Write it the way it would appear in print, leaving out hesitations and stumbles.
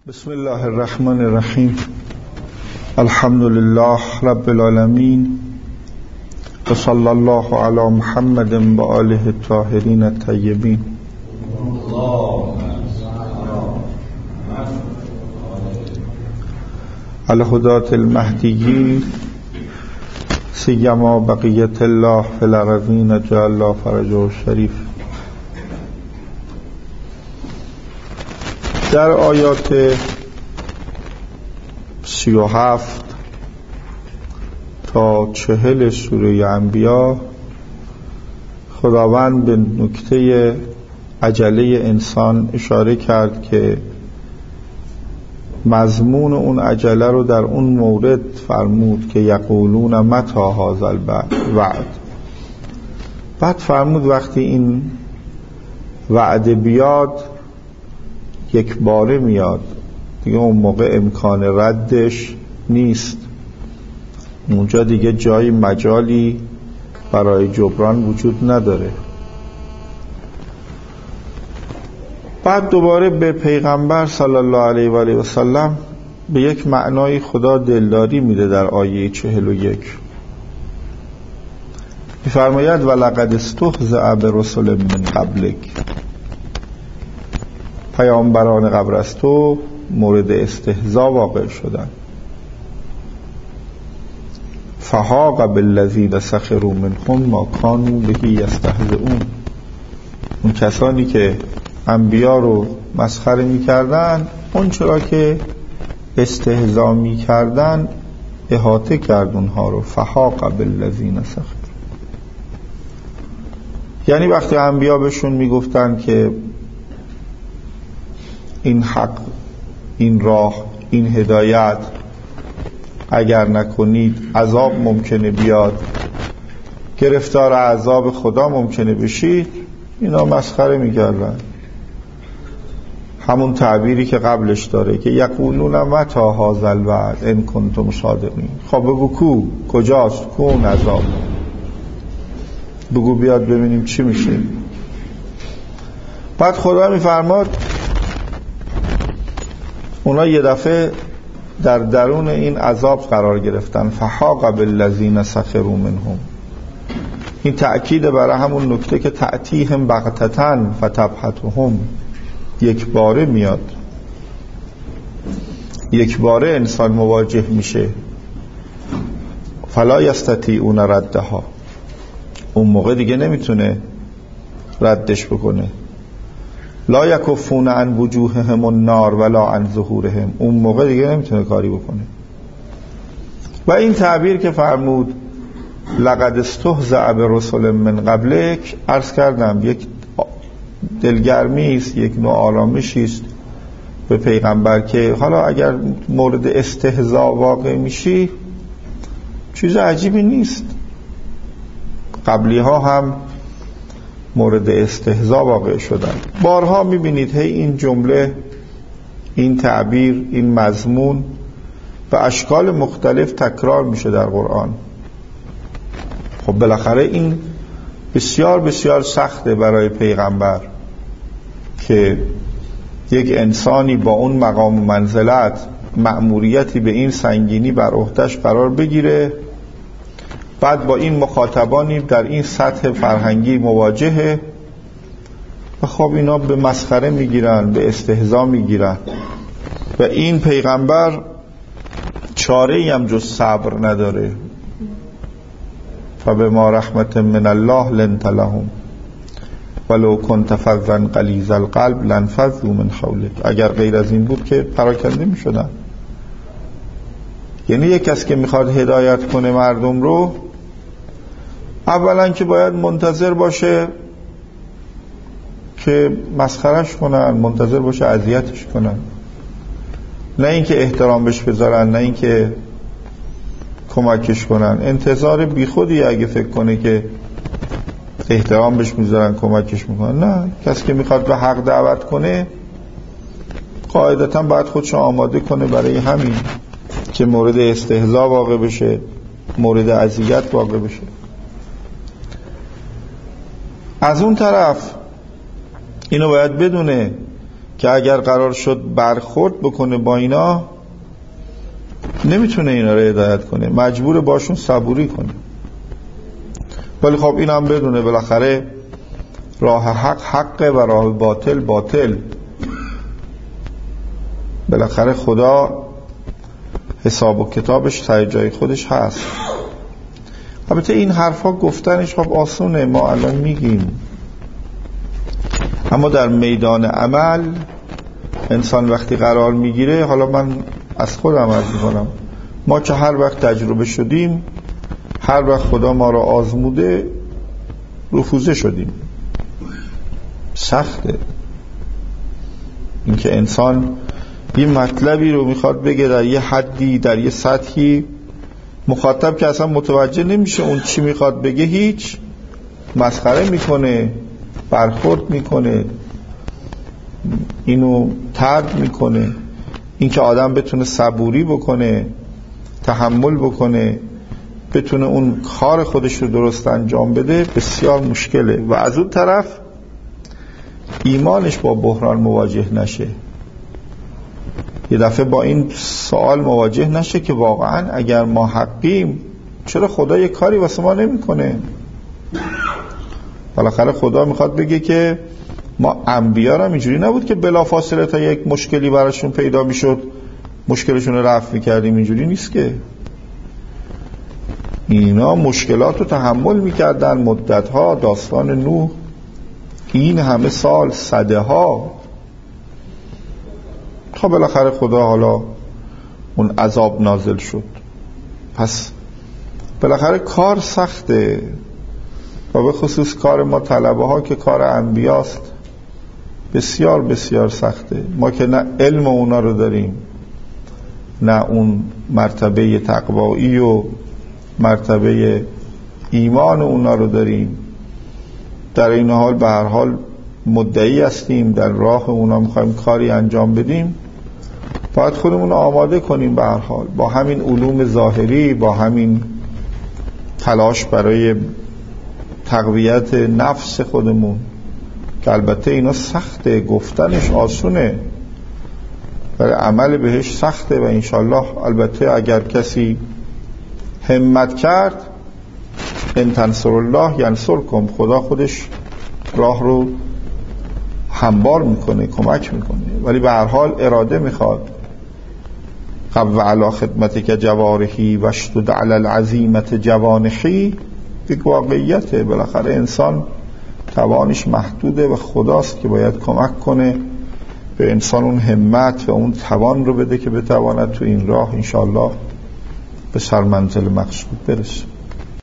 بسم الله الرحمن الرحیم. الحمد لله رب العالمین و صلی الله علی محمد و آله الطاهرین الطیبین. الهداة المهدیین سیما بقیت الله فی الارضین جعل الله فرجه الشریف. در آیات 37 تا 40 سوره انبیا خداوند به نکته عجله انسان اشاره کرد که مضمون اون عجله رو در اون مورد فرمود که یقولون متی هذا الوعد. بعد فرمود وقتی این وعده بیاد یک باره میاد دیگه، اون موقع امکان ردش نیست، اونجا دیگه جای مجالی برای جبران وجود نداره. بعد دوباره به پیغمبر صلی الله علیه و آله و سلم به یک معنای خدا دلداری میده. در آیه 41 میفرماید ولقد استهزئ برسل من قبلک، پیامبران قبل از تو مورد استهزا واقع شدن. فحاق بالذین سخروا منهم ما کانوا به یستهزئون، اون کسانی که انبیا رو مسخره می‌کردن اون چرا که استهزا می‌کردن احاطه کرد اونها رو. فحاق بالذین سخروا، یعنی وقتی انبیا بهشون میگفتن که این حق، این راه، این هدایت اگر نکنید عذاب ممکنه بیاد، گرفتار عذاب خدا ممکنه بشید، اینا مسخره می‌کردن. همون تعبیری که قبلش داره که یقولون متی هذا الوعد ان کنتم صادقین. خب بگو کو، کجاست، کون عذاب، بگو بیاد ببینیم چی میشه. بعد خدا میفرماد اونا یه دفعه در درون این عذاب قرار گرفتن. فحاق بالذین سخروا منهم، این تأکید برای همون نکته که تأتیهم بغتة فتبحتهم، یک باره میاد، یک باره انسان مواجه میشه. فلا یستطیعون ردها، اون موقع دیگه نمیتونه ردش بکنه. لا یکفون عن وجوههم النار ولا عن ظهورهم، اون موقع دیگه نمیتونه کاری بکنه. و این تعبیر که فرمود لقد استهزأ برسل من قبلک، عرض کردم یک دلگرمی است، یک نوع آرامشی است به پیغمبر که حالا اگر مورد استهزاء واقع میشی چیز عجیبی نیست. قبلی ها هم مورد استهزاء واقع شدن. بارها میبینید هی این جمله، این تعبیر، این مضمون به اشکال مختلف تکرار میشه در قرآن. خب بالاخره این بسیار بسیار سخته برای پیغمبر که یک انسانی با اون مقام و منزلت مأموریتی به این سنگینی بر عهده‌اش قرار بگیره، بعد با این مخاطبانی در این سطح فرهنگی مواجهه و خب اینا به مسخره میگیرن، به استهزا میگیرن و این پیغمبر چاره‌ای هم جز صبر نداره. فبما رحمة من الله لنت لهم ولو كنت فظا غلیظ القلب لانفضوا من حولك، اگر غیر از این بود که پراکنده میشدن. یعنی یک کس که میخواد هدایت کنه مردم رو، اولا که باید منتظر باشه که مسخرش کنن، منتظر باشه اذیتش کنن، نه اینکه احترام بهش بذارن، نه اینکه کمکش کنن. انتظار بیخودی اگه فکر کنه که احترام بهش میذارن کمکش میکنن. نه، کسی که میخواد به حق دعوت کنه قاعدتا باید خودشو آماده کنه برای همین که مورد استهزاء واقع بشه، مورد اذیت واقع بشه. از اون طرف اینو باید بدونه که اگر قرار شد برخورد بکنه با اینا نمیتونه اینا رو هدایت کنه، مجبور باشون صبوری کنه. ولی خب این هم بدونه بالاخره راه حق حقه و راه باطل باطل. بالاخره خدا حساب و کتابش تا جای خودش هست. البته این حرفا گفتنش خب آسونه، ما الان میگیم، اما در میدان عمل انسان وقتی قرار میگیره، حالا من از خودم عرض میکنم، ما که هر وقت تجربه شدیم، هر وقت خدا ما را آزموده، رفوزه شدیم. سخته اینکه انسان یه مطلبی رو میخواد بگه در یه حدی، در یه سطحی، مخاطب که اصلا متوجه نمیشه اون چی میخواد بگه، هیچ مسخره میکنه، برخورد میکنه، اینو طرد میکنه. اینکه آدم بتونه صبوری بکنه، تحمل بکنه، بتونه اون کار خودش رو درست انجام بده، بسیار مشکله. و از اون طرف ایمانش با بحران مواجه نشه، یه دفعه با این سوال مواجه نشه که واقعا اگر ما حقیم چرا خدا یه کاری واسه ما نمی کنه؟ بالاخره خدا میخواد بگه که ما انبیا را اینجوری نبود که بلافاصله تا یک مشکلی براشون پیدا میشد مشکلشون رو رفع میکردیم. اینجوری نیست که، اینا مشکلات رو تحمل میکردن مدتها. داستان نوح این همه سال، صده ها، تا بالاخره خدا حالا اون عذاب نازل شد. پس بالاخره کار سخته، و به خصوص کار ما طلبه ها که کار انبیاست بسیار بسیار سخته. ما که نه علم اونا رو داریم، نه اون مرتبه تقوایی و مرتبه ایمان اونا رو داریم، در این حال به هر حال مدعی هستیم در راه اونا میخوایم کاری انجام بدیم، باید خودمون رو آماده کنیم به هر حال با همین علوم ظاهری، با همین تلاش برای تقویت نفس خودمون، که البته اینا سخته، گفتنش آسونه ولی عمل بهش سخته. و انشالله البته اگر کسی همت کرد، ان تنصر الله ینصرکم، خدا خودش راه رو هموار میکنه، کمک میکنه. ولی به هر حال اراده میخواد. قو علی خدمتک جوارحی واشدد علی العزیمة جوانحی، یک واقعیته. بالاخره انسان توانش محدوده و خداست که باید کمک کنه به انسان، اون همت و اون توان رو بده که بتواند تو این راه انشاءالله به سرمنزل مقصود برسه.